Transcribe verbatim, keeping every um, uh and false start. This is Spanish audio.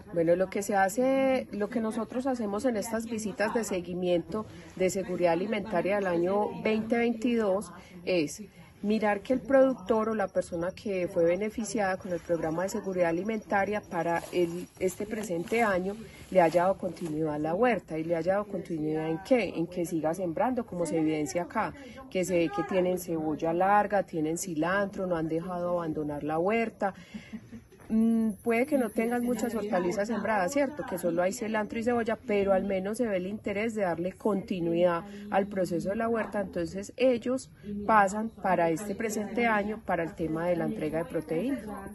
Bueno, lo que se hace, lo que nosotros hacemos en estas visitas de seguimiento de seguridad alimentaria del año veinte veintidós es mirar que el productor o la persona que fue beneficiada con el programa de seguridad alimentaria para el, este presente año le haya dado continuidad a la huerta. ¿Y le haya dado continuidad en qué? En que siga sembrando, como se evidencia acá, que se ve que tienen cebolla larga, tienen cilantro, no han dejado abandonar la huerta. Mm, puede que no tengan muchas hortalizas sembradas, ¿cierto? Que solo hay cilantro y cebolla, pero al menos se ve el interés de darle continuidad al proceso de la huerta. Entonces ellos pasan para este presente año para el tema de la entrega de proteína.